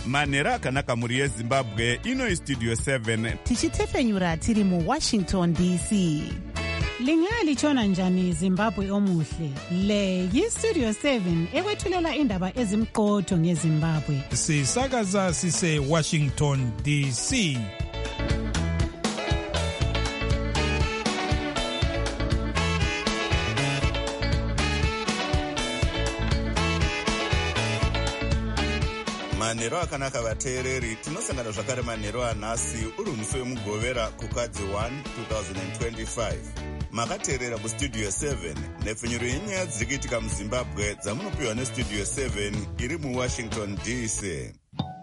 manhero akanaka mhuri yezimbabwe. Ino istudio 7 tichitefenyura tiri muWashington DC. Lingalitshona njani Zimbabwe omuhle? Le yistudio 7 ekwethulela indaba ezimqotho ngeZimbabwe. Sisakaza sise Washington DC. manhero akanaka vateereri, tinosangana zvakare manhero anhasi uri musi wemugovera kukadzi 1 2025. Makateerera kustudio 7 nepfenyuro yenyaya dziri kuitika muzimbabwe dzamunopiwa nestudio 7 iri muWashington DC.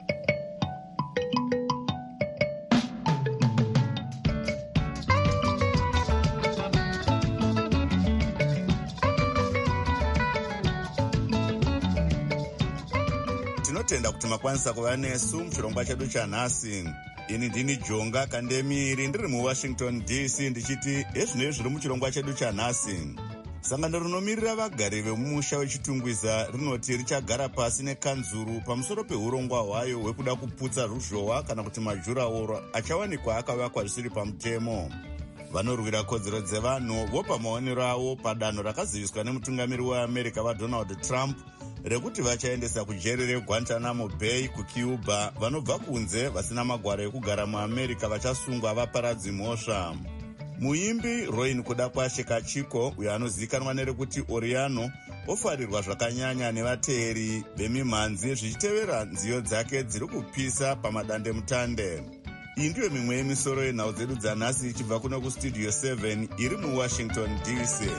Tinotenda kuti makwanisa kuva nesu muchirongwa chedu chanhasi. Ini ndini Jonga Kandemiri ndiri muWashington DC ndichiti ezvinoi zviri muchirongwa chedu chanhasi. Sangano rinomirira vagari vemumusha wechitungwiza rinoti richagara pasi nekanzuru pamusoro peurongwa hwayo hwekuda kuputsa ruzhowa kana kuti majuraoro achawanikwa akavakwa zvisiri pamutemo. Vanorwira kodzero dzevanhu vopa maonero avo padanho rakaziviswa nemutungamiri weAmerica vaDonald Trump rekuti vachaendesa kujeri reGuantanamo Bay kuCuba vanobva kunze vasina magwaro ekugara muAmerica vachasungwa vaparadzi mhosva. Muimbi Roin kuda kwashe Kachiko, uyo anozivikanwa nerekuti Oriano, ofarirwa zvakanyanya nevateeri vemimhanzi zvichitevera nziyo dzake dziri kupisa pamadandemutande. Iyi ndiyo mimwe yemisoro yenhau dzedu dzanhasi ichibva kuno kustudio 7 iri muWashington DC.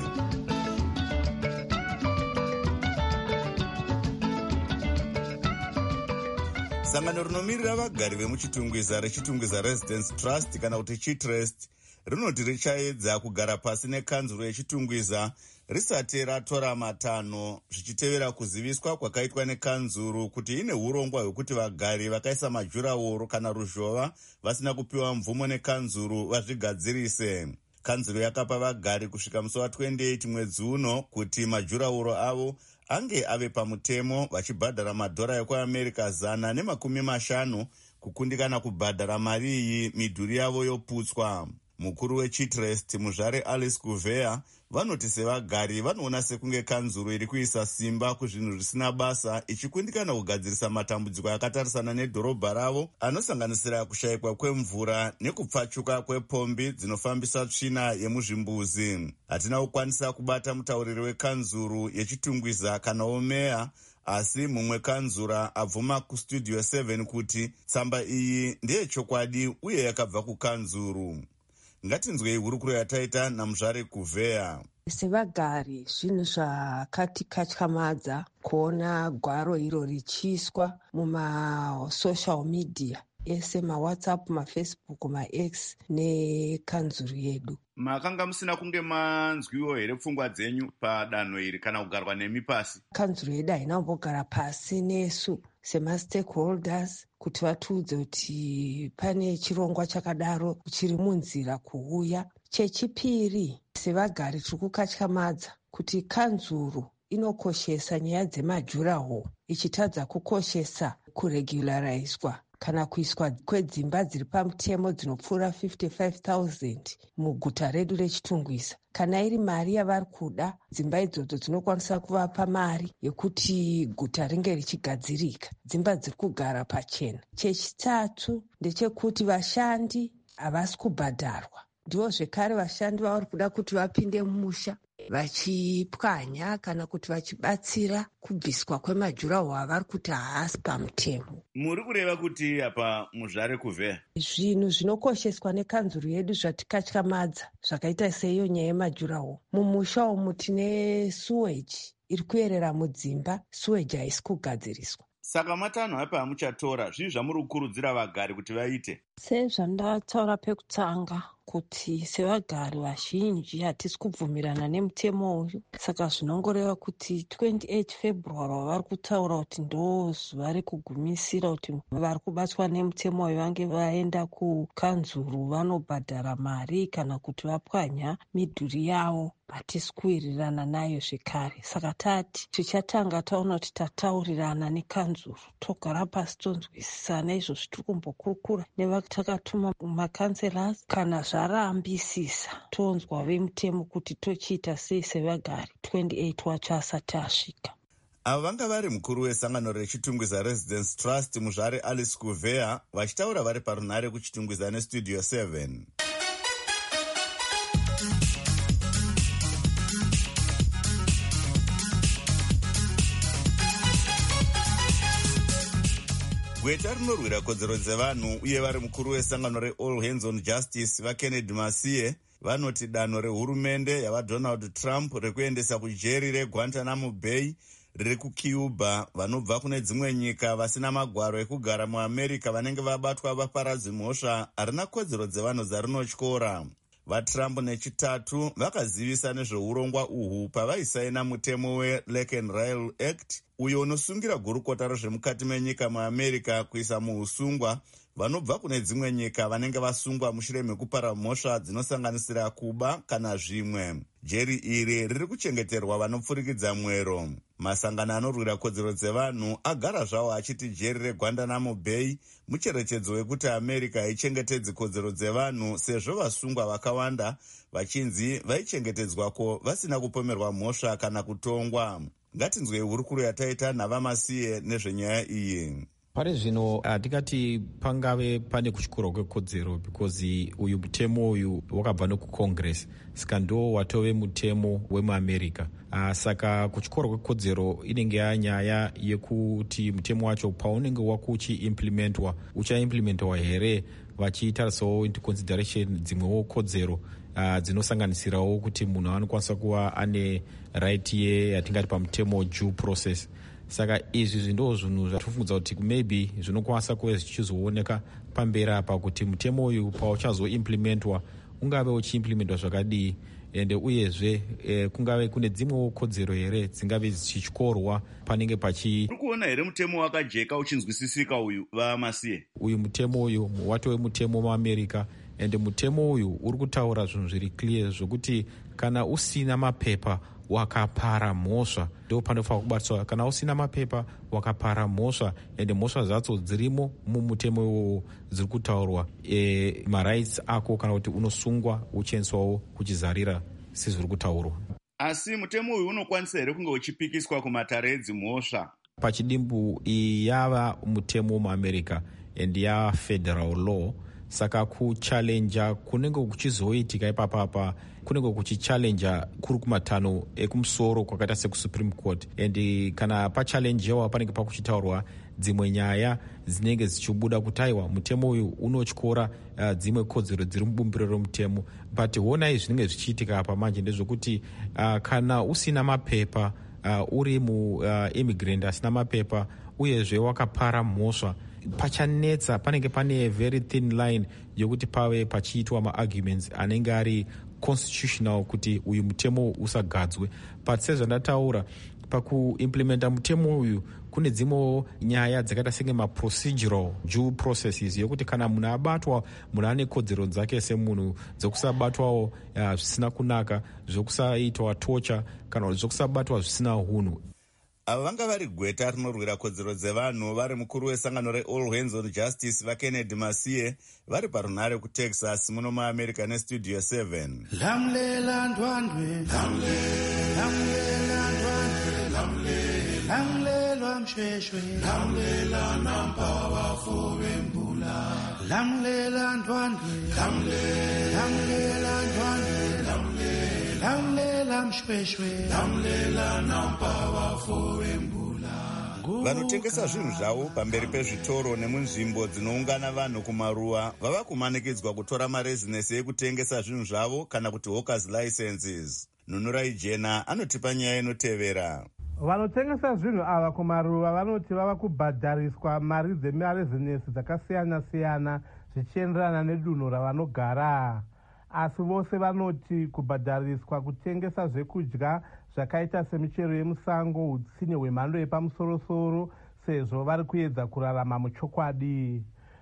Sangano rinomirira vagari vemuchitungwiza rechitungwiza Residence Trust kana kuti Chitrust rinoti richaedza kugara pasi nekanzuro yechitungwiza risati ratora matanho zvichitevera kuziviswa kwakaitwa nekanzuro kuti ine urongwa hwekuti vagari vakaisa majuraoro kana ruzhova vasina kupiwa mvumo nekanzuro vazvigadzirise. Kanzuro yakapa vagari kusvika musi wa28 mwedzi uno kuti majuraoro avo ange ave pamutemo vachibhadhara madhora ekuAmerica 150 kukundikana kubhadhara mari iyi midhuri yavo yoputswa. Mukuru weChitrust muzvare Alice Gouveia vanoti sevagari vanoona sekunge kanzuro iri kuisa simba kuzvinhu zvisina basa ichikundikana kugadzirisa matambudziko akatarisana nedhorobha ravo anosanganisira kushayikwa kwemvura nekupfachuka kwepombi dzinofambisa tsvina yemuzvimbuzi. Hatina kukwanisa kubata mutauriri wekanzuro yechitungwiza kanawo meya, asi mumwe kanzura abvuma kustudio 7 kuti tsamba iyi ndeyechokwadi uye yakabva kukanzuro. Ngatinzwei hurukuro yataita namuzvare Gouveia. Sevagari zvinhu zvakatikatyamadza kuona gwaro iro richiiswa mumasocial media ese maWhatsApp, maFacebook, maX nekanzuro yedu. Makanga musina kunge manzwiwo here pfungwa dzenyu padanho iri kana kugarwa nemi pasi? Kanzuro yedu haina kumbogara pasi nesu semastakeholders kuti vatiudze kuti pane chirongwa chakadaro chiri munzira kuuya. Chechipiri, sevagari tiri kukatyamadza kuti kanzuro inokoshesa nyaya dzemajuraho ichitadza kukoshesa kuregularizwa kana kuiswa kwedzimba dziri pamutemo dzinopfuura 55,000 muguta redu rechitungwiza. Kana iri mari yavari kuda, dzimba idzodzo dzinokwanisa kuvapa mari yekuti guta ringe richigadzirika, dzimba dziri kugara pachena. Chechitatu ndechekuti vashandi havasi kubhadharwa. Ndivo zvekare vashandi vavari kuda kuti vapinde mumusha vachipwanya kana kuti vachibatsira kubviswa kwemajuraho avari kuti haasi pamutemo. Muri kureva kuti apa muzvare Gouveia zvinhu zvinokosheswa nekanzuro yedu zvatikatyamadza zvakaita seiyo nyaya yemajuraho. Mumusha umu tine suweji iri kuyerera mudzimba, suweji haisi kugadziriswa. Saka matanho apa amuchatora zvii zvamuri kukurudzira vagari kuti vaite? Sezvandataura pekutanga kuti sevagari vazhinji hatisi kubvumirana nemutemo uyu, saka zvinongoreva kuti 28 February vari kutaura kuti ndo zuva rekugumisira kuti vari kubatwa nemutemo uyu vange vaenda kukanzuro vanobhadhara mari kana kuti vapwanya midhuri yavo. hatisi kuwirirana nayo zvekare. Saka tati tichatanga taona kuti tataurirana nekanzuru, togara pasi tonzwisisana izvozvi tiri kumbokurukura nevatakatuma makanselas. Kana zvarambisisa tonzwa vemutemo kuti tochiita sei sevagari 28 wacho asati asvika. Ava vanga vari mukuru wesangano rechitungwiza Residence Trust muzvare Alice Kuvea vachitaura vari parunhare kuchitungwiza nestudio 7. Gweta rinorwira kodzero dzevanhu uye vari mukuru wesangano reAll Hands on Justice vaKennedy Masiye vanoti danho rehurumende yavaDonald Trump rekuendesa kujeri reGuantanamo Bay riri kuCuba vanobva kune dzimwe nyika vasina magwaro ekugara muAmerica vanenge vabatwa vaparadzi mhosva harina kodzero dzevanhu dzarinotyora. VaTrump nechitatu vakazivisa nezveurongwa uhu pavaisaina mutemo weLake and Rail Act uyo unosungira gurukota rezvemukati menyika muAmerica kuisa muusungwa vanobva kune dzimwe nyika vanenge vasungwa mushure mekupara mhosva dzinosanganisira kuba kana zvimwe. Jeri iri riri kuchengeterwa vanopfurikidza mwero. Masangano anorwira kodzero dzevanhu agara zvawo achiti jeri reGuantanamo Bay mucherechedzo wekuti America haichengetedzi kodzero dzevanhu sezvo vasungwa vakawanda vachinzi vaichengetedzwako vasina kupomerwa mhosva kana kutongwa. Ngatinzwei hurukuro yataita naVamasiye nezvenyaya iyi. Pari zvino hatikati pangave pane kutyora kwekodzero because uyu mutemo uyu wakabva nekucongress saka ndo watove mutemo wemuamerica. Saka kutyora kwekodzero inenge yanyaya yekuti mutemo wacho paunenge wakuchiimplementwa uchaimplementwa here vachitarisawo into consideration dzimwewo kodzero dzinosanganisirawo kuti munhu anokwanisa kuva ane right yatingati pamutemo due process. Saka izvi ndo zvinhu zvatifungudza kuti maybe zvinokwanisa kuve zvichizooneka pamberi apa kuti mutemo uyu pauchazoimplementwa ungave uchiimplementwa zvakadii ende uyezve kungave kune dzimwewo kodzero here dzingave dzichityorwa panenge uri kuona here mutemo wakajeka uchinzwisisika uyu vaMasiye? Uyu mutemo uyu watove mutemo muAmerica ende mutemo uyu uri kutaura zvinhu zviri clear zvokuti kana usina mapepa wakapara mhosva ndo panofanira kubatswa. Kana usina mapepa wakapara mhosva ende mhosva dzacho dzirimo mumutemo iwowo dziri kutaurwa marights ako kana kuti unosungwa uchiendeswawo kuchizarira sezviri kutaurwa. Asi mutemo uyu unokwanisa here kunge uchipikiswa kumatare edzimhosva? Pachidimbu iyi yava mutemo muAmerica ende yava federal law. Saka kuchallenja kunenge kuchizoitika ipapapa kunenge kuchichallenja kuri kumatanho ekumusoro kwakaita sekusupreme court and kana pachallenjewa panenge pakuchitaurwa dzimwe nyaya dzinenge dzichibuda kuti aiwa mutemo uyu unotyora dzimwe kodzero dziri mubumbiro romutemo. But honai zvinenge zvichiitika apa manje ndezvokuti kana usina mapepa uri muimmigrant asina mapepa uyezve wakapara mhosva pachanetsa panenge pane very thin line yokuti pave pachiitwa maarguments anenge ari constitutional kuti uyu mutemo usagadzwe. But sezvandataura pakuimplementa mutemo uyu kune dzimwewo nyaya dzakaita senge maprocedural due processes yokuti kana munhu abatwa munhu ane kodzero dzake semunhu dzokusabatwawo zvisina kunaka, zvokusaitwa torture kana zvokusabatwa zvisina hunhu. Ava vanga vari gweta rinorwira kodzero dzevanhu vari mukuru wesangano reAll Hands on Justice vaKennedy Masiye vari parunhare kuTexas muno muAmerica nestudio 7. Lamlela ndwandwe lamlela ndwandwe lamlela mshweshwe lamlela nampa wafove mbula lamlela ndwandwe lamlela ndwandwe lamlela mshweshwe lamlela nampa wafove mbula. Vanotengesa zvinhu zvavo pamberi pezvitoro nemunzvimbo dzinoungana vanhu kumaruwa vava kumanikidzwa kutora marezinesi ekutengesa zvinhu zvavo kana kuti hawkers licenses. Nunurai Jena anotipa nyaya inotevera. Vanotengesa zvinhu ava kumaruwa vanoti vava kubhadhariswa mari dzemarezinesi dzakasiyana-siyana zvichienderana nedunhu ravanogara. Asi vose vanoti kubhadhariswa kutengesa zvekudya zvakaita semichero yemusango, utsinye hwemhando yepamusoro-soro, sezvo vari kuedza kurarama muchokwadi.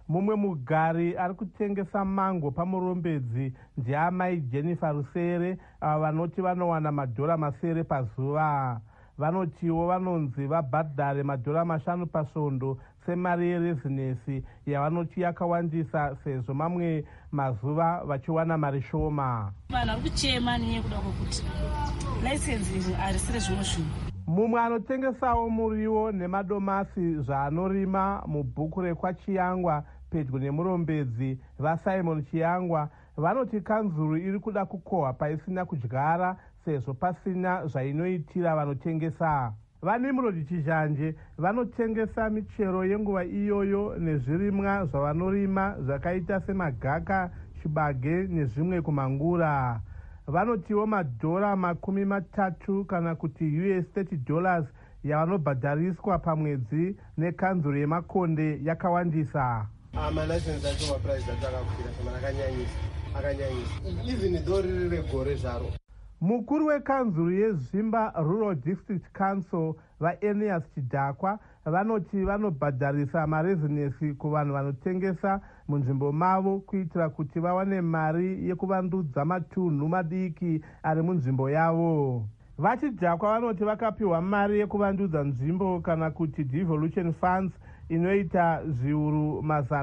mumwe mugari ari kutengesa mango pamurombedzi ndiamai Jennifer Rusere, ava vanoti vanowana madhora masere pazuva. Vanotiwo vanonzi vabhadhare madhora 5 pasvondo semari yerezinesi yavanoti yakawandisa sezvo mamwe mazuva vachiwana mari shoma. Vanhu vari kuchema nekuda kwokuti laisensi harisire zvimwe zvinhu. Mumwe anotengesawo muriwo nemadomasi zvaanorima mubhuku rekwaChiyangwa pedyo nemurombedzi vaSimon Chiyangwa vanoti kanzuru iri kuda kukohwa paisina kudyara sezvo pasina zvainoitira vanotengesa. VaNimrod Chizhanje vanotengesa michero yenguva iyoyo nezvirimwa zvavanorima zvakaita semagaka, chibage nezvimwe kumangura. Vanotiwo madhora 30 kana kuti $30 yavanobhadhariswa pamwedzi nekanzuru yemakonde yakawandisa. Malaisensi acho mapuraizi acho akakwira sema akanyanyisa even though riri regore zvaro. Mukuru wekanzuru yeZvimba Rural District Council vaEnias Chidhakwa vanoti vanobhadharisa marezinesi kuvanhu vanotengesa munzvimbo mavo kuitira kuti vawane mari yekuvandudza matunhu madiki ari munzvimbo yavo. VaChidhakwa vanoti vakapiwa mari yekuvandudza nzvimbo kana kuti devolution funds inoita zviuru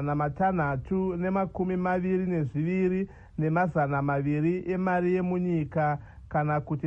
622 nemazana-200 emari yemunyika kana kuti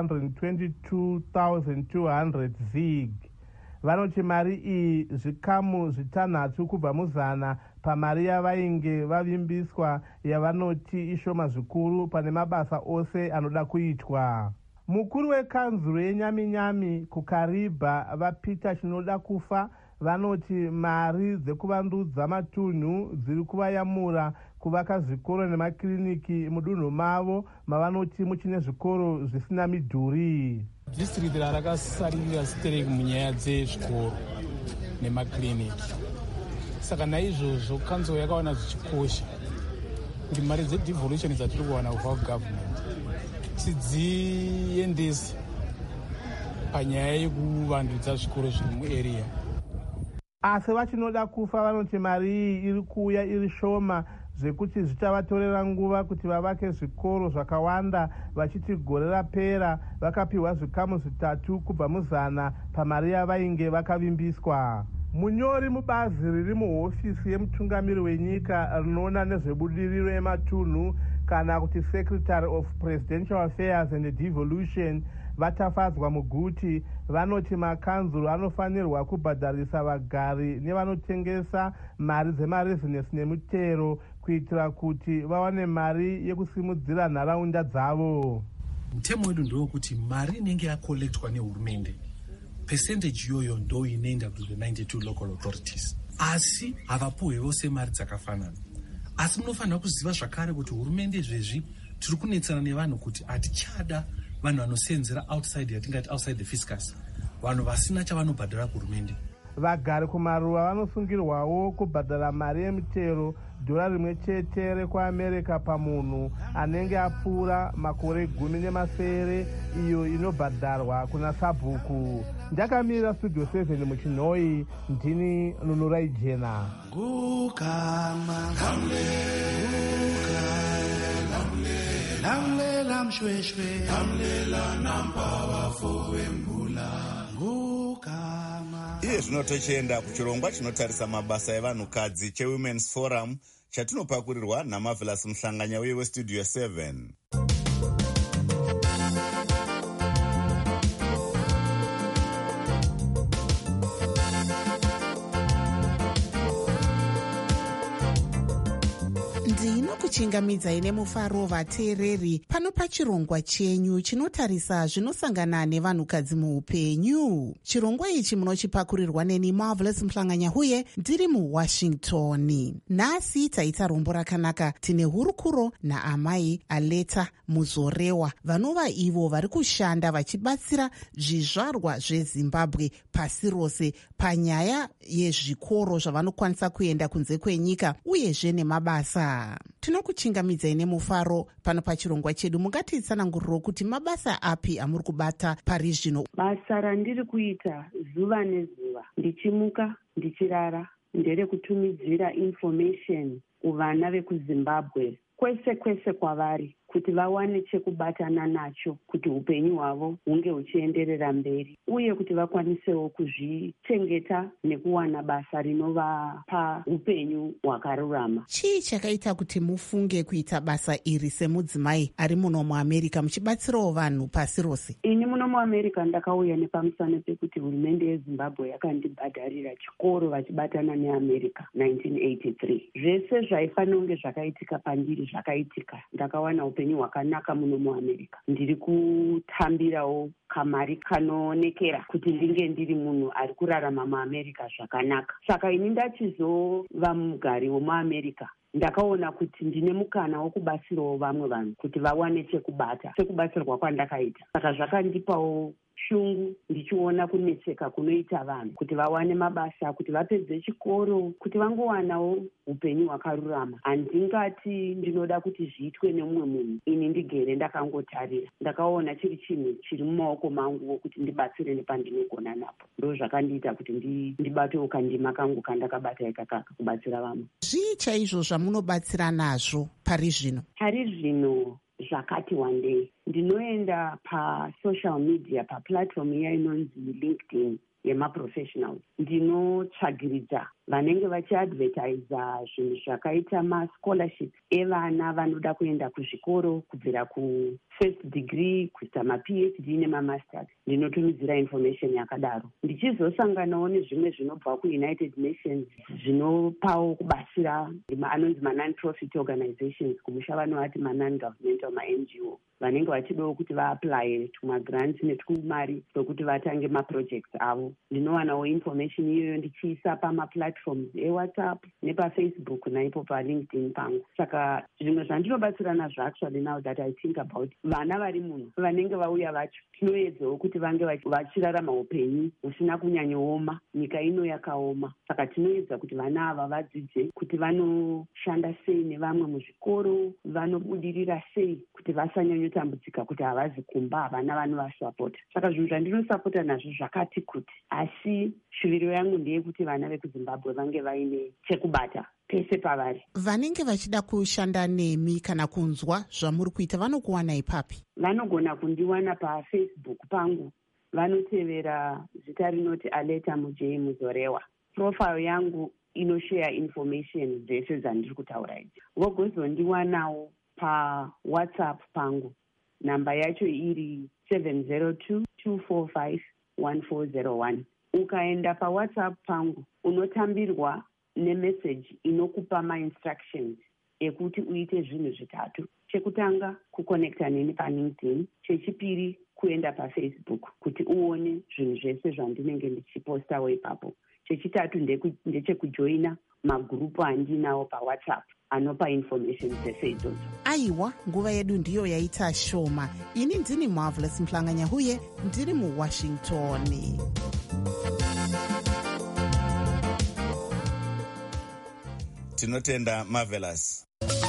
622,200 zig. Vanoti mari iyi zvikamu 6 kubva muzana pamari yavainge vavimbiswa yavanoti ishoma zvikuru pane mabasa ose anoda kuitwa. Mukuru wekanzuru yeNyaminyami kuKaribha vaPeter Chinoda Kufa vanoti mari dzekuvandudza matunhu dziri kuvayamura kuvaka zvikoro nemakiriniki mudunhu mavo mavanoti muchine zvikoro zvisina midhuri. District rakasarira sitereki munyaya dzezvikoro nemakiriniki. Saka naizvozvo kanzuro yakaona zvichikosha kuti mari dzedevolution dzatiri kuwana kubva kugovernment tidziendese panyaya yekuvandudza zvikoro zviri muarea. Asi Vachinoda Kufa vanoti mari iyi iri kuuya iri shoma zvekuti zvichavatorera nguva kuti vavake zvikoro zvakawanda, vachiti gore rapera vakapiwa zvikamu 3 kubva muzana pamari yavainge vakavimbiswa. Munyori mubazi riri muhofisi yemutungamiri wenyika rinoona nezvebudiriro yematunhu kana kuti Secretary of Presidential Affairs and Devolution vatafadzwa muguti vanoti makanzuru anofanirwa kubhadharisa vagari nevanotengesa mari dzemarezinesi nemutero kuitira kuti vawane mari yekusimudzira nharaunda dzavo. Mutemo wedu ndewokuti mari inenge yakolektwa nehurumende percentage iyoyo ndo inoenda to the 92 local authorities, asi havapuhwe vose mari dzakafanana. Asi munofanira kuziva zvakare kuti hurumende izvezvi tiri kunetsana nevanhu kuti hatichada vanhu vanosenzera outside, yatingati outside the fiscus, vanhu vasina chavanobhadhara kuhurumende. Vagari kumaruwa vanosungirwawo kubhadhara mari yemitero $1 rekuAmerica pamunhu anenge apfuura makore 10 iyo inobhadharwa kuna sabhuku. Ndakamirira Studio 7 muChinoi, ndini Nunurai Jena. Lamlela mshweshwe, lamlela nampawa fowembula. Iye zvino tochienda kuchirongwa chinotarisa mabasa evanhukadzi cheWomen's Forum chatinopakurirwa naMarvelous Muhlanganya uye weStudio 7. ndinokuchingamidzai nemufaro vateereri pano pachirongwa chenyu chinotarisa zvinosangana nevanhukadzi muupenyu. Chirongwa ichi munochipakurirwa neni Marvelous Muhlanganya uye ndiri muWashington. Nhasi taita rombo rakanaka. Tine hurukuro naamai Aleta Muzorewa vanova ivo vari kushanda vachibatsira zvizvarwa zveZimbabwe pasi rose panyaya yezvikoro zvavanokwanisa kuenda kunze kwenyika uyezve nemabasa. Tinokuchingamidzai nemufaro pano pachirongwa chedu. Mungatitsananguriro kuti mabasa api amuri kubata pari zvino? Basa randiri kuita zuva nezuva, ndichimuka ndichirara nderekutumidzira information kuvana vekuzimbabwe kwese kwese kwavari kuti vawane chekubatana nacho kuti upenyu hwavo hunge huchienderera mberi uye kuti vakwanisewo kuzvichengeta nekuwana basa rinovapa upenyu hwakarurama. Chii chakaita kuti mufunge kuita basa iri semudzimai ari muno muamerica muchibatsirawo vanhu pasi rose? Ini muno muamerica ndakauya nepamusana pekuti hurumende yezimbabwe yakandibhadharira chikoro vachibatana neamerica 1983. Zvese zvaifanira kunge zvakaitika pandiri zvakaitika. Ndakawana upenyu hwakanaka muno muamerica. Ndiri kutambirawo kamari kanoonekera kuti ndinge ndiri munhu ari kurarama muamerica zvakanaka. Saka ini ndachizova mugari wemuamerica ndakaona kuti ndine mukana wokubatsirawo vamwe vanhu kuti vawane chekubata sekubatsirwa kwandakaita. Saka zvakandipawo shungu ndichiona kunetseka kunoita vanhu kuti vawane mabasa, kuti vapedze chikoro, kuti vangowanawo upenyu hwakarurama. Handingati ndinoda kuti zviitwe nemumwe munhu, ini ndigere ndakangotarira. Ndakaona chiri chinhu chiri mumaoko mangu wokuti ndibatsire nepandinogona napo. Ndo zvakandiita kuti ndibatewo kandima kangu kandakabata ikakaka kubatsira vamwe. Zvii chaizvo zvamunobatsira nazvo pari zvino? Pari zvino zvakati wandei. Ndinoenda pasocial media, paplatform iya inonzi LinkedIn yemaprofessionals. Ndinotsvagiridza vanenge vachiadvertisa zvinhu zvakaita mascholarship evana vanoda kuenda kuzvikoro kubvira kufirst degree kuita maPhD nemamasters. Ndinotumidzira information yakadaro. Ndichizosanganawo nezvimwe zvinobva kuUnited Nations zvinopawo kubatsira anonzi non-profit organizations, kumusha vanovati non-governmental NGO, vanenge vachidawo kuti vaapply tumagrants netumari tokuti vatange maprojects avo. Ndinowanawo information iyoyo ndichiisa pamaplatforms eWhatsApp nepafacebook naipo paLinkedIn pangu. Saka zvimwe zvandinobatsira nazvo actually now that I think about, vana vari muno vanenge vauya vacho tinoedzawo kuti vange vachirarama upenyu husina kunyanyooma. Nyika ino yakaoma, saka tinoedza kuti vana ava vadzidze kuti vanoshanda sei nevamwe muzvikoro, vanobudirira sei kuti vasanyanyotambudzika kuti havazi kumba, havana vanovasapota. Saka zvinhu zvandinosapota nazvo zvakati kuti, asi shuviro yangu ndeyekuti vana vekuzimbabwe vange vaine chekubata pese pavari. Vanenge vachida kushanda nemi kana kunzwa zvamuri kuita vanokuwana ipapi? Vanogona kundiwana paFacebook pangu, vanotevera zita rinoti Aleta Mujei Muzorewa. Profile yangu inoshare information dzese dzandiri kutaura idzi. Vogozondiwanawo paWhatsApp pangu, namba yacho iri 702-245-1401. Ukaenda paWhatsApp pangu unotambirwa nemessage inokupa mainstructions ekuti uite zvinhu zvitatu. Chekutanga, kuconnecta neni paLinkedIn. Chechipiri, kuenda paFacebook kuti uone zvinhu zvese zvandinenge ndichipostawo ipapo. Chechitatu ndechekujoina magurupu andinawo paWhatsApp anopa information dzese idzodzo. Aiwa, nguva yedu ndiyo yaita shoma. Ini ndini Marvelous Mhlanganya huye, ndiri muWashington. Tinotenda Marvelous.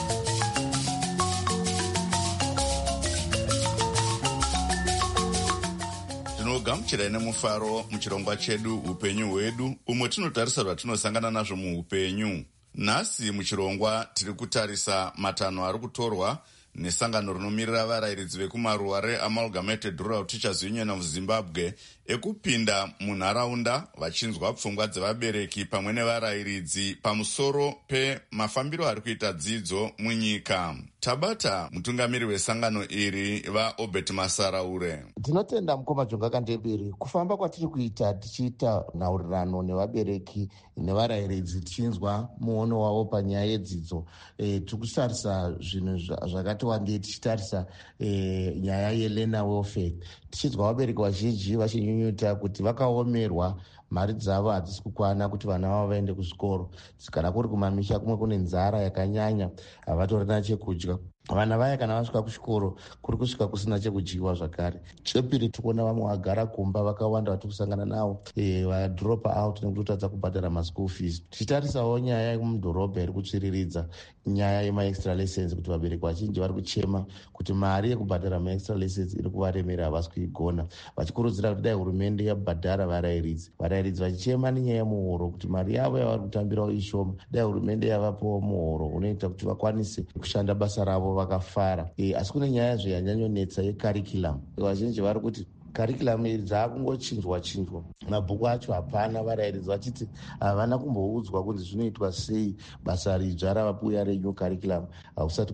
Tinogamuchira nemufaro muchirongwa chedu upenyu hwedu, umwe tinotarisa zvatinosangana nazvo muupenyu. Nhasi muchirongwa tiri kutarisa matanho ari kutorwa nesangano rinomirira varayiridzi vekumaruwa reAmalgamated Rural Teachers Union of Zimbabwe ekupinda munharaunda vachinzwa pfungwa dzevabereki pamwe nevarayiridzi pamusoro pemafambiro ari kuita dzidzo munyika. Tabata mutungamiri wesangano iri vaObert Masaraure. Tinotenda mukoma Jonga Kandebere kufamba kwatiri kuita tichiita nhaurirano nevabereki nevarayiridzi tichinzwa muono wavo panyaya yedzidzo. Tiri kutarisa zvinhu zvakati wandei, tichitarisa nyaya yelearner welfare. Tichinzwa vabereki vazhinji vachinyunyuta kuti vakaomerwa, mari dzavo hadzisi kukwana kuti vana vavo vaende kuzvikoro. Kana kuri kumamisha kumwe kune nzara yakanyanya, havatorina chekudya. vana vaya kana vasvika kuchikoro kuri kusvika kusina chekudyiwa zvakare. Chepiri tikuona vamwe vagara kumba vakawanda vatiri kusangana navo vadropa out nekutotadza kubhadhara maschool fees. Tichitarisawo nyaya yemudhorobha iri kutsviriridza nyaya yemaextra lessons, kuti vabereki vazhinji vari kuchema kuti mari yekubhadhara maextra lessons iri kuvaremera, havasi kuigona, vachikurudzira kuti dai hurumende yabhadhara varayiridzi vachichema nenyaya yemuhoro kuti mari yavo yavari kutambirawo ishoma, dai hurumende yavapowo muhoro unoita kuti vakwanise kushanda basa ravo vakafara. Asi kune nyaya zveyanyanyonetsa yekarikulamu. Vazhinji vari kuti karikulamu iri dzaakungochinjwa mabhuku acho hapana, varayiridzi vachiti havana kumboudzwa kunzi zvinoitwa sei basa ridzva ravabuya renew karikulamu, hausati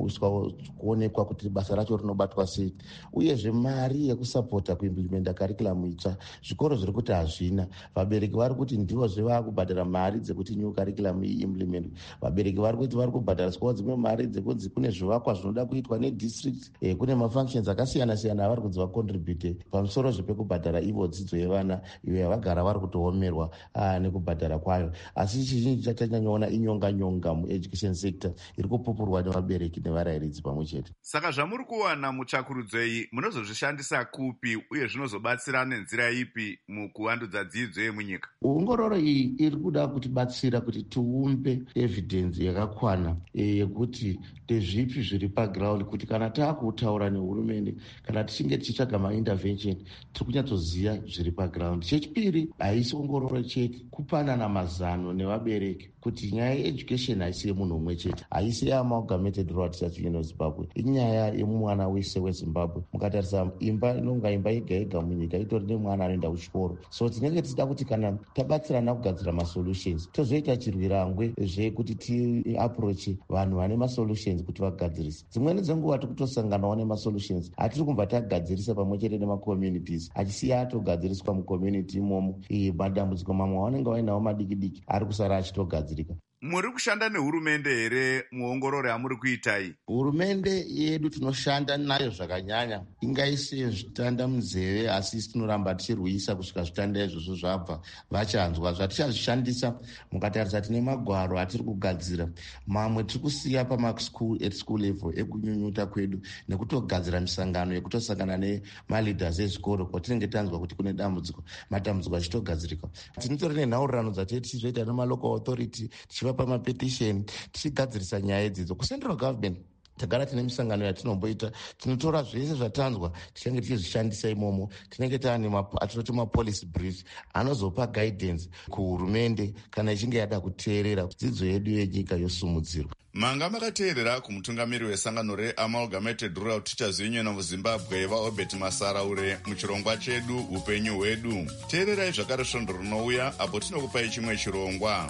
kuonekwa kuti basa racho rinobatwa sei. Uyezve mari yekusapota kuimplimenta karikulamu itsva zvikoro zviri kuti hazvina. Vabereki vari kuti ndivozve vaakubhadhara mari dzekuti new karikulamu iyi implement. Vabereki vari kuti vari kubhadhariswawo dzimwe mari dzekunzi kune zvivakwa zvinoda kuitwa nedistrict, kune mafunctions akasiyana-siyana avari kunzi vacontribute pamusoro zvepekubhadhara ivo dzidzo yevana iyo yavagara vari kutoomerwa nekubhadhara kwayo. Asi chizhinji chachanyanyoona inyonga mueducation sector iri kupupurwa nevabereki nevarayiridzi pamwe chete. Saka zvamuri kuwana mutsvakurudzo iyi munozozvishandisa kupi uye zvinozobatsira nenzira ipi mukuvandudza dzidzo yemunyika? Ongororo iyi iri kuda kutibatsira kuti tiumbe evidence yakakwana yekuti ndezvipi zviri paground, kuti kana taakutaura nehurumende, kana tichinge tichitsvaga maintervention, tiri kunyatsoziva zviri paground. Chechipiri, haisi ongororo chete, kupanana mazano nevabereki kuti nyaya yeeducation haisi yemunhu umwe chete, haisi yeamalgamated rural teachers union of Zimbabwe, inyaya yemwana wese weZimbabwe. Mukatarisa imba inonga imba yega yega munyika itori nemwana anoenda kuchikoro. So tinenge tichida kuti kana tabatsirana kugadzira masolutions, tozoita chirwirangwe zvekuti tiaproche vanhu vane masolutions kuti vagadzirise. Dzimweni dzenguva tikutosanganawo nemasolutions hatiri kubva tagadzirisa pamwe chete nemacommunities, achisiya atogadziriswa mucommunity imomo. Madambudziko mamwe avanenge vainawo madiki ari kusara achitogadzirika. Muri kushanda nehurumende here muongororo yamuri kuitai? Hurumende yedu tinoshanda nayo zvakanyanya, ingaise zvitanda munzeve, asi tinoramba tichirwisa kusvika zvitanda izvozvo zvabva vachanzwa. Zvatichazvishandisa, mukatarisa tine magwaro atiri kugadzira, mamwe tiri kusiya pamaskul at school level ekunyunyuta kwedu nekutogadzira misangano yekutosangana nemaleaders ezvikoro kwatinenge tanzwa kuti kune matambudziko achitogadzirika. Tinotori nenhaurirano dzatete tichizoita nemalocal authority, tichiva pamapetisheni, tichigadzirisa nyaya idzidzo. Kucentral government tagara tine misangano yatinomboita, tinotora zvese zvatanzwa tichange tichizvishandisa imomo. Tinenge taane atinoti mapolicy briefs anozopa guidance kuhurumende kana ichinge yada kuteerera dzidzo yedu yenyika yosumudzirwa. Manga makateerera kumutungamiri wesangano reAmalgamated Rural Teachers Union of Zimbabwe vaObert Masaraure muchirongwa chedu upenyu hwedu. Teererai zvakare svondo rinouya apo tinokupai chimwe chirongwa.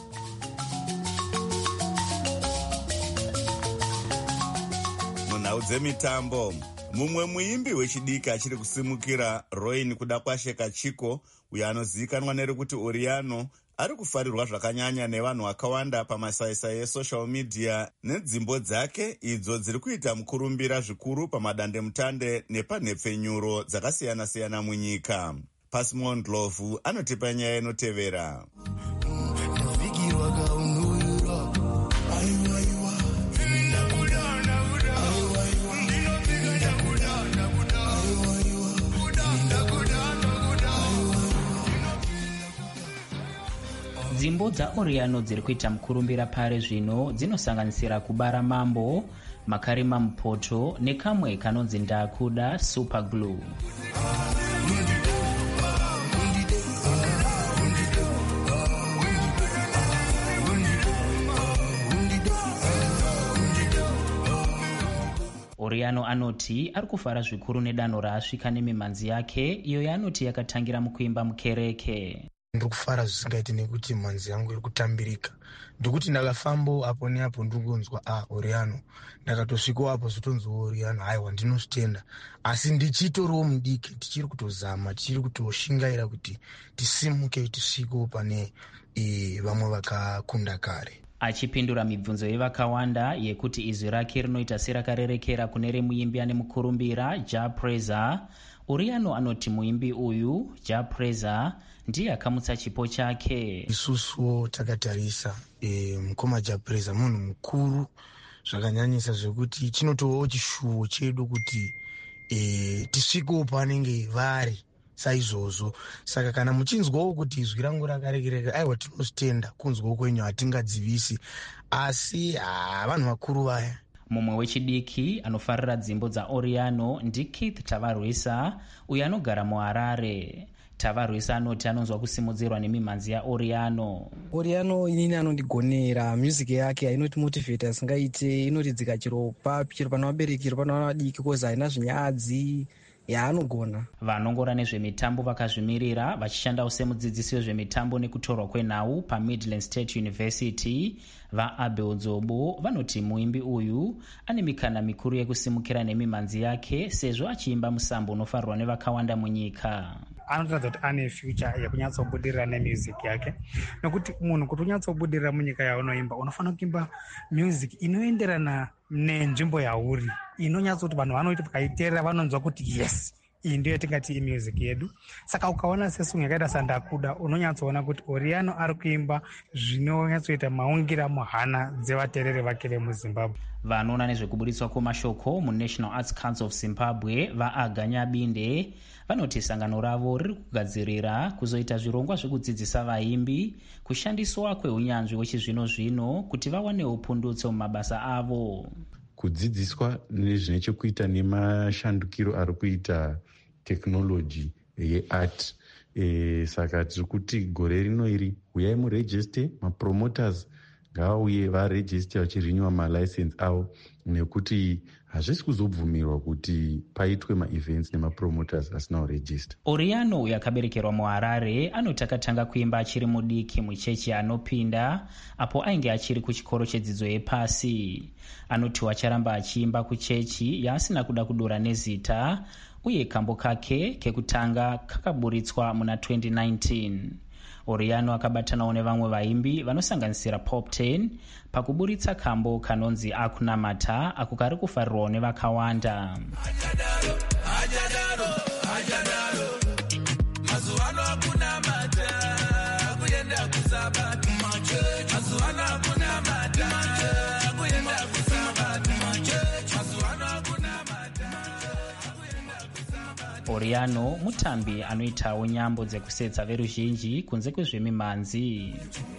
Munhau dzemitambo, mumwe muimbi wechidiki achiri kusimukira, Roin kuda kwasheka Chiko, uyo anozivikanwa nerekuti Oriano, ari kufarirwa zvakanyanya nevanhu vakawanda pamasaisai esocial media nedzimbo dzake idzo dziri kuita mukurumbira zvikuru pamadandemutande nepanhepfenyuro dzakasiyana-siyana munyika. Pasimon Ndlovu anotipa nyaya inotevera. Dzimbo dzaOriano dziri kuita mukurumbira pare zvino dzinosanganisira kubara mambo, makarima mupoto nekamwe kanonzi ndakuda superglue. Oriano anoti ari kufara zvikuru nedanho raasvika nemimhanzi yake iyo yaanoti yakatangira mukuimba mukereke. Ndiri kufara zvisingaiti nekuti mhanzi yangu iri kutambirika. Ndikuti ndakafambo apo neapo ndikunzwa Oriano, ndakatosvikawo apo zvotonzwa Oriano, haiwa ndinosvitenda. Asi ndichitoriwo mudiki, tichiri kutozama, tichiri kutoshingaira kuti tisimuke tisvikewo pane vamwe vakakunda kare. Achipindura mibvunzo yevakawanda yekuti izwi rake rinoita serakarerekera kune remuimbi ane mukurumbira Japreza, Oriano anoti muimbi uyu Japreza ndiye akamutsa chipo chake. Isusuwo takatarisa mukoma Japreza munhu mukuru zvakanyanyisa zvekuti chinotovawo chishuwo chedu kuti tisvikewo panenge vari saizvozvo. Saka kana muchinzwawo kuti izwi rangu rakarekereka, aiwa tinozvitenda, kunzwawo kwenyu hatingadzivisi, asi vanhu vakuru vaya. Mumwe wechidiki anofarira dzimbo dzaOriano ndiKeith Tavarwisa, uyo anogara muHarare. Tavarwisa anoti anonzwa kusimudzirwa nemimhanzi yaOriano. Oriano inini anondigonera, music yake inotimotivheta asingaite, inotidzika chiropa, chiro pana vabereki, chiro pana vana vadiki, kozi haina zvinyadzi yaanogona. Vanongora nezvemitambo vakazvimirira vachishandawo semudzidzisi wezvemitambo nekutorwa kwenhau paMidland State University vaAbel Dzobo vanoti muimbi uyu ane mikana mikuru yekusimukira nemimhanzi yake sezvo achiimba musambo unofarirwa nevakawanda munyika. Anotaridza kuti ane future yekunyatsobudirira nemusic yake, nokuti munhu kuti unyatsobudirira munyika yaunoimba unofanira kuimba music inoenderana nenzvimbo yauri, inonyatsoti vanhu vanoiti vakaiteerera vanonzwa kuti yes, iyi ndiyo yatingati imusic yedu. Saka ukaona sesung yakaita sandakuda unonyatsoona kuti Oriano ari kuimba zvinonyatsoita maungira muhana dzevateereri vake vemuZimbabwe. Vanoona nezvekubuditswa kwemashoko muNational Arts Council of Zimbabwe vaAganya Binde vanoti sangano ravo riri kugadzirira kuzoita zvirongwa zvekudzidzisa vaimbi kushandiswa kweunyanzvi hwechizvino-zvino kuti vawanewo pundutso mumabasa avo. Kudzidziswa nezvine chekuita nemashandukiro ari kuita tekinoloji yeart. Saka tiri kuti gore rino iri uyai murejiste, mapromoters ngavauye varejiste vachirinyiwa malicense avo, nekuti hazvisi kuzobvumirwa kuti paitwe maevents nemapromoters asina kurejista. Oriano uyo akaberekerwa muHarare anoti akatanga kuimba achiri mudiki muchechi anopinda apo ainge achiri kuchikoro chedzidzo yepasi. Anoti acharamba achiimba kuchechi yaasina kuda kudura nezita, uye kambo kake kekutanga kakaburitswa muna 2019. Oriano akabatanawo nevamwe vaimbi vanosanganisira Pop 10 pakuburitsa kambo kanonzi Akunamata, ako kari kufarirwawo nevakawanda. Oriano mutambi anoitawo nyambo dzekusetsa veruzhinji kunze kwezvemimhanzi.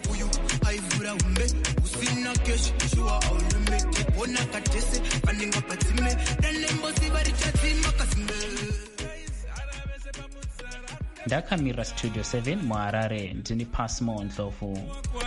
Ndakamira Studio 7 muHarare, ndini Pasmo Ndlovu.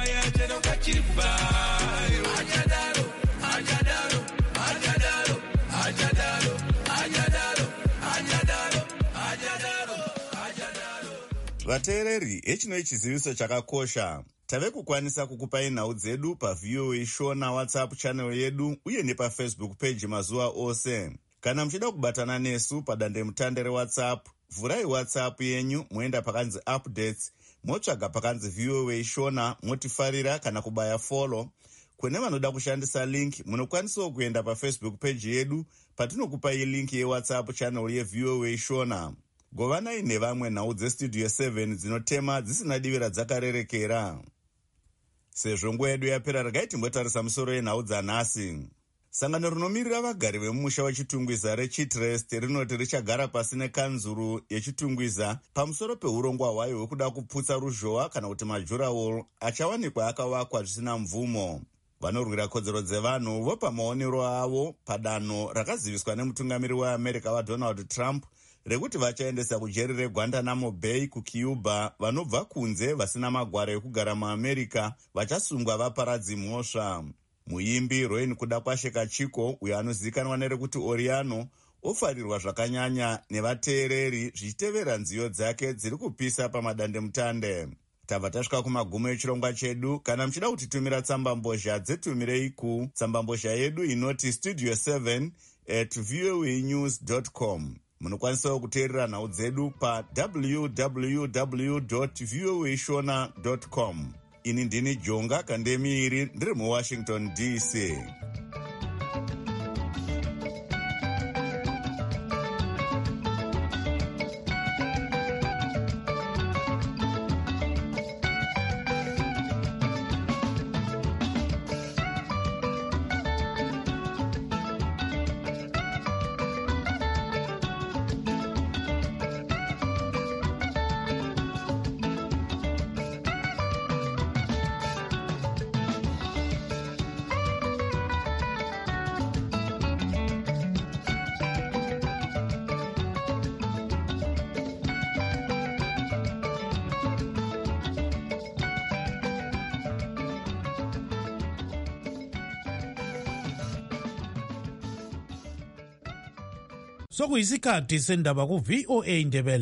Vateereri, echinoi chiziviso chakakosha. Tave kukwanisa kukupai nhau dzedu paVOA Shona WhatsApp channel yedu uye nepafacebook page mazuva ose. Kana muchida kubatana nesu padandemutande reWhatsApp, vhurai WhatsApp yenyu moenda pakanzi updates, motsvaga pakanzi VOA Shona, motifarira kana kubaya follow. Kune vanoda kushandisa link, munokwanisawo kuenda paFacebook page yedu patinokupai link yeWhatsApp channel yeVOA Shona. Govanai nevamwe nhau dzestudio 7 dzinotema dzisina divira dzakarerekera. Sezvo nguva yedu yapera, regai timbotarisa musoro yenhau dzanhasi. Sangano rinomiririra vagari vemumusha wechitungwiza reChitrest rinoti richagara pasi nekanzuru yechitungwiza pamusoro peurongwa hwayo hwekuda kuputsa ruzhowa kana kuti majurawall achawanikwa akavakwa zvisina mvumo. Vanorwira kodzero dzevanhu vopa maonero avo padanho rakaziviswa nemutungamiri weAmerica waDonald Trump rekuti vachaendesa kujeri reGuantanamo Bay kuCuba vanobva kunze vasina magwaro ekugara muAmerica vachasungwa vaparadzi mhosva. Muimbi Rowan kuda kwasheka Chiko, uyo anozivikanwa nerekuti Oriano, ofarirwa zvakanyanya nevateereri zvichitevera nziyo dzake dziri kupisa pamadandemutande. Tabva tasvika kumagumo echirongwa chedu. Kana muchida kutitumira tsambambozha, dzetumirei kutsambambozha yedu inoti studio7@voanews.com. Munokwanisawo kuteerera nhau dzedu pa www.voashona.com. Ini ndini Jonga Kandemiiri, ndiri muWashington DC. sokuyisikhathi sendaba ku-VOA Ndebele.